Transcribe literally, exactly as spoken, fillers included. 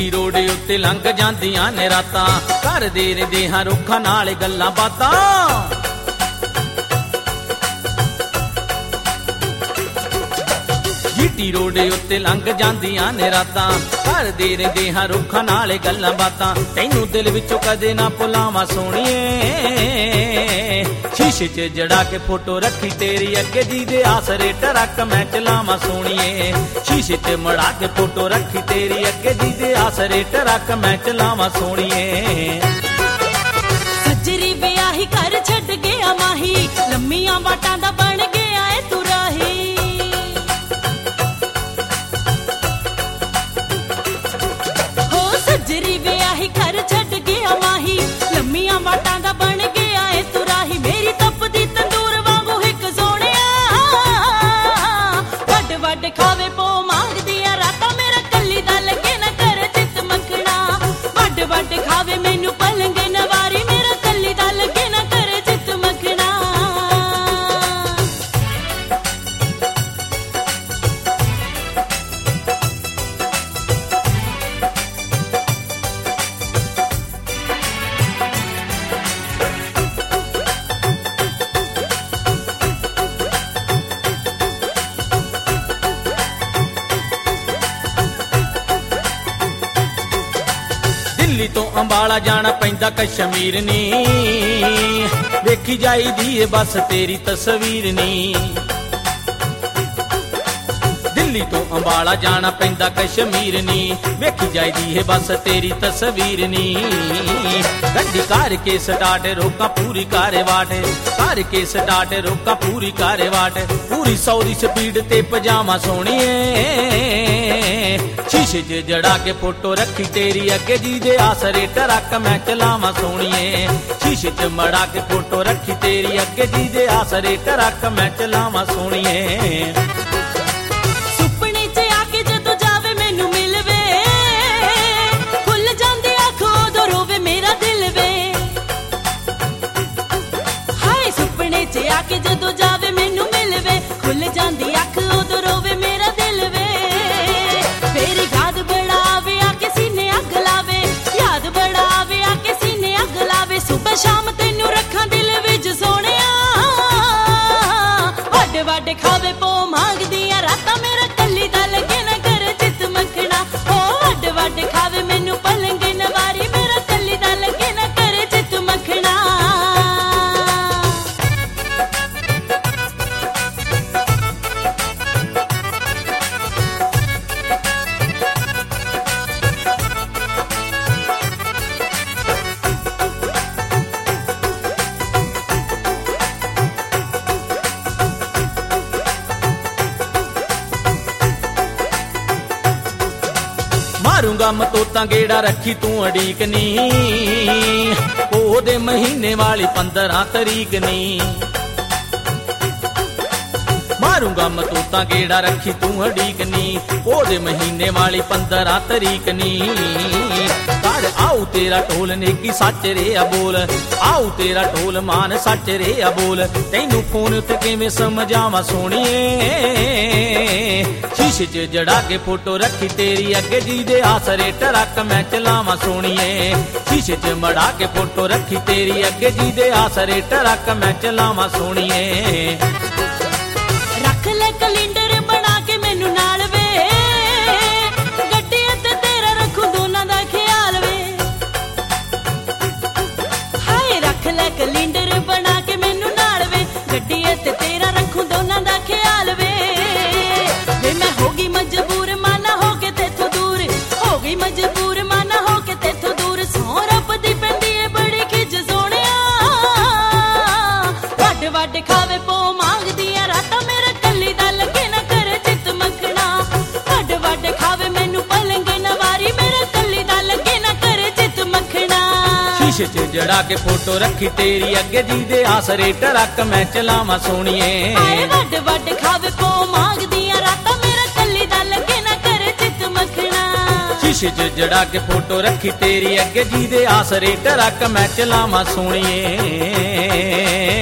GT road ਉੱਤੇ ਲੰਘ ਜਾਂਦੀਆਂ ਨੇ ਰਾਤਾਂ, ਕਰਦੇ ਰਹਿੰਦੇ ਹਾਂ ਰੁੱਖਾਂ ਨਾਲ ਗੱਲਾਂ ਬਾਤਾਂ। ਜੀਟੀ ਰੋਡ ਉੱਤੇ ਲੰਘ ਜਾਂਦੀਆਂ ਨੇ ਰਾਤਾਂ, ਕਰਦੇ ਰਹਿੰਦੇ ਹਾਂ ਰੁੱਖਾਂ ਨਾਲ ਗੱਲਾਂ ਬਾਤਾਂ। ਤੈਨੂੰ ਦਿਲ ਵਿੱਚੋਂ ਕਦੇ ਨਾ ਭੁਲਾਵਾਂ ਸੋਹਣੀਏ, ਸ਼ੀਸ਼ੇ 'ਚ ਜੜਾ ਕੇ ਫੋਟੋ ਰੱਖੀ ਤੇਰੀ ਅੱਗੇ ਜੀ ਦੇ ਆਸਰੇ ਟਰੱਕ ਮੈਂ ਚਲਾਵਾਂ ਸੋਹਣੀਏ। ਸ਼ੀਸ਼ੇ 'ਚ ਮੜਾ ਕੇ ਫੋਟੋ ਰੱਖੀ ਤੇਰੀ ਅੱਗੇ ਜੀ ਦੇ ਆਸਰੇ ਟਰੱਕ ਮੈਂ ਚਲਾਵਾਂ ਸੋਹਣੀਏ। ਸੱਜਰੀ ਵਿਆਹੀ ਘਰ ਛੱਡ ਗਿਆ ਮਾਹੀ, ਲੰਮੀਆਂ ਬਾਟਾਂ ਦਾ ਬਣ ਗਿਆ ਏ ਤੂੰ ਰਾਹੀ। ਸੱਜਰੀ ਵਿਆਹੀ ਘਰ ਛੱਡ ਗਿਆ ਮਾਹੀ, ਲੰਮੀਆਂ ਬਾਟਾਂ ਦਾ ਬਣ ਗਿਆ ਏ ਤੂੰ ਰਾਹੀ। ਮੇਰੀ ਤਪਦੀ ਤੰਦੂਰ ਵਾਂਗੂ ਹਿੱਕ ਸੋਹਣਿਆ, ਵੱਡ ਵੱਡ ਖਾਵੇ ਪੋ ਮੰਗਦੀਆਂ ਰਾਤਾਂ, ਮੇਰਾ ਕੱਲੀ ਦਾ ਲੱਗੇ ਨਾ ਕਰ ਚਿੱਤ ਮੱਖਣਾ। ਵੱਡ ਵੱਡ ਖਾਵੇ ਮੈਨੂੰ ਪਲੰਗ ਨਵਾਰੀ, ਮੇਰਾ ਕੱਲੀ ਦਾ ਲੱਗੇ ਨਾ ਕਰ ਚਿੱਤ ਮੱਖਣਾ। ਦਿੱਲੀ ਤੋਂ ਅੰਬਾਲਾ ਜਾਣਾ ਪੈਂਦਾ ਕਸ਼ਮੀਰ ਨੀ, ਵੇਖੀ ਜਾਈਦੀ ਏ ਬਸ ਤੇਰੀ ਤਸਵੀਰ ਨੀ। ਦਿੱਲੀ ਤੋਂ ਅੰਬਾਲਾ ਜਾਣਾ ਪੈਂਦਾ ਕਸ਼ਮੀਰ ਨੀ, ਵੇਖੀ ਜਾਈਦੀ ਏ ਬਸ ਤੇਰੀ ਤਸਵੀਰ ਨੀ। ਗੱਡੀ ਕਰਕੇ ਸਟਾਰਟ ਰੋਕਾਂ ਪੂਰੀ ਕਾਰੇ ਵਾਟ, ਕਰਕੇ ਸਟਾਰਟ ਰੋਕਾਂ ਪੂਰੀ ਕਾਰੇ ਵਾਟ। ਪੂਰੀ ਸੌ ਦੀ ਸਪੀਡ ਤੇ ਪਜਾਮਾ ਸੋਹਣੀਏ, ਸ਼ੀਸ਼ੇ 'ਚ ਜੜਾ ਕੇ ਫੋਟੋ ਰੱਖੀ ਤੇਰੀ ਅੱਗੇ ਜੀ ਦੇ ਆਸਰੇ ਟਰੱਕ ਮੈਂ ਚਲਾਵਾਂ ਸੋਹਣੀਏ। ਸ਼ੀਸ਼ੇ 'ਚ ਮੜਾ ਕੇ ਫੋਟੋ ਰੱਖੀ ਤੇਰੀ ਅੱਗੇ ਜੀ ਦੇ ਆਸਰੇ ਟਰੱਕ ਮੈਂ ਚਲਾਵਾਂ ਸੋਹਣੀਏ। ਸੁਪਨੇ 'ਚ ਆ ਕੇ ਜਦੋਂ ਜਾਵੇ ਮੈਨੂੰ ਮਿਲਵੇ, ਖੁੱਲ ਜਾਂਦੀ ਅੱਖ ਉਦੋਂ ਰੋਵੇ ਮੇਰਾ ਦਿਲ ਵੇ। ਹਾਏ ਸੁਪਨੇ 'ਚ ਆ ਕੇ ਜਦੋਂ ਜਾਵੇ ਮੈਨੂੰ ਮਿਲਵੇ, ਖੁੱਲ ਜਾਂਦੀ ਅੱਖ ਉਦੋਂ ਰੋਵੇ ਮੇਰਾ ਦਿਲ ਵੇ। ਮੇਰੀ ਯਾਦ ਬੜਾਵੇ ਆ ਕੇ ਸੀਨੇ ਅੱਗ ਲਾਵੇ, ਯਾਦ ਬੜਾਵੇ ਆ ਕੇ ਸੀਨੇ ਅੱਗ ਲਾਵੇ। ਸੁਬਹ ਸ਼ਾਮ ਤੈਨੂੰ ਰੱਖਾਂ ਦਿਲ ਵਿੱਚ ਸੋਹਣਿਆ, ਵੱਡ ਵੱਡ ਖਾਵੇ ਪੋ ਮੰਗਦੀਆਂ ਰਾਤਾਂ, ਮੇਰਾ ਕੱਲੀ ਦਾ ਲੱਗੇ ਨਾ ਕਰ ਚਿੱਤ ਮੱਖਣਾ। ਹੋ ਵੱਡ ਵੱਡ ਖਾਵੇ ਮੈਨੂੰ ਪਲੰਗ ਨਵਾਰੀ, ਮੇਰਾ ਕੱਲੀ ਦਾ ਲੱਗੇ ਨਾ ਕਰ ਚਿੱਤ ਮੱਖਣਾ। ਮਾਰੂੰਗਾ ਮਤੋਤਾਂ ਗੇੜਾ ਰੱਖੀ ਤੂੰ ਅੜੀਕ ਨੀ, ਉਹਦੇ ਮਹੀਨੇ ਵਾਲੀ ਪੰਦਰਾਂ ਤਰੀਕ ਨੀ। ਮਾਰੂੰਗਾ ਮਤੋਤਾਂ ਗੇੜਾ ਰੱਖੀ ਤੂੰ ਅੜੀਕ ਨੀ, ਉਹਦੇ ਮਹੀਨੇ ਵਾਲੀ ਪੰਦਰਾਂ ਤਰੀਕ ਨੀ। ਘਰ ਆਊ ਤੇਰਾ ਢੋਲ ਨੇਕੀ ਸੱਚ ਰਿਹਾ ਬੋਲ, ਆਊ ਤੇਰਾ ਢੋਲ ਮਾਨ ਸੱਚ ਰਿਹਾ ਬੋਲ। ਤੈਨੂੰ ਫੋਨ ਉੱਤੇ ਕਿਵੇਂ ਸਮਝਾਵਾਂ ਸੋਹਣੀਏ, ਸ਼ੀਸ਼ੇ 'ਚ ਜੜਾ ਕੇ ਫੋਟੋ ਰੱਖੀ ਤੇਰੀ ਅੱਗੇ ਜੀ ਦੇ ਆਸਰੇ ਟਰੱਕ ਮੈਂ ਚਲਾਵਾਂ ਸੋਹਣੀਏ। ਸ਼ੀਸ਼ੇ 'ਚ ਮੜਾ ਕੇ ਫੋਟੋ ਰੱਖੀ ਤੇਰੀ ਅੱਗੇ ਜੀ ਦੇ ਆਸਰੇ ਟਰੱਕ ਮੈਂ ਚਲਾਵਾਂ ਸੋਹਣੀਏ। ਰੱਖ ਲੈ ਕੈਲੰਡਰ ਬਣਾ ਕੇ ਮੈਨੂੰ ਨਾਲ ਵੇ, ਗੱਡੀ ਤੇ ਤੇਰਾ ਰੱਖੂ ਦੋਨਾਂ ਦਾ ਖਿਆਲ ਵੇ। ਹਾਏ ਰੱਖ ਲੈ ਕੈਲੰਡਰ ਬਣਾ ਕੇ ਮੈਨੂੰ ਨਾਲ ਵੇ, ਗੱਡੀ ਤੇ ਤੇਰਾ ਰੱਖੂ ਦੋਨਾਂ ਦਾ ਖਿਆਲ ਵੇ। ਵੇ ਮੈਂ ਹੋ ਗਈ ਮਜਬੂਰ ਮਾਨਾ ਹੋ ਕੇ ਤੇਥੋਂ ਦੂਰ, ਹੋ ਗਈ ਮਜਬੂਰ ਮਾਨਾ ਹੋ ਕੇ ਤੇਥੋਂ ਦੂਰ। ਸੌ ਰੱਬ ਦੀ ਪੈਂਦੀ ਏ ਬੜੀ ਖਿੱਚ ਸੋਹਣਿਆ, ਵੱਡ ਵੱਡ ਖਾਵੇ ਪੋ ਮੰਗਦੀਆਂ ਰਾਤਾਂ, ਮੇਰਾ ਕੱਲੀ ਦਾ ਲੱਗੇ ਨਾ ਕਰ ਚਿੱਤ ਮੱਖਣਾ। ਵੱਡ ਵੱਡ ਖਾਵੇ ਮੈਨੂੰ ਪਲੰਗ ਨਵਾਰੀ, ਮੇਰਾ ਕੱਲੀ ਦਾ ਲੱਗੇ ਨਾ ਕਰ ਚਿੱਤ ਮੱਖਣਾ। ਸ਼ੀਸ਼ੇ 'ਚ ਜੜਾ ਕੇ ਫੋਟੋ ਰੱਖੀ ਤੇਰੀ ਅੱਗੇ ਜੀ ਦੇ ਆਸਰੇ ਟਰੱਕ ਮੈਂ ਚਲਾਵਾਂ ਸੋਹਣੀਏ। ਹਾਏ ਵੱਡ ਵੱਡ ਖਾਵੇ ਪੋ ਮੰਗਦੀਆਂ ਰਾਤਾਂ, ਮੇਰਾ ਕੱਲੀ ਦਾ ਲੱਗੇ ਨਾ ਕਰ ਚਿੱਤ ਮੱਖਣਾ। ਸ਼ੀਸ਼ੇ 'ਚ ਜੜਾ ਕੇ ਫੋਟੋ ਰੱਖੀ ਤੇਰੀ ਅੱਗੇ ਜੀ ਦੇ ਆਸਰੇ ਟਰੱਕ ਮੈਂ ਚਲਾਵਾਂ ਸੋਹਣੀਏ।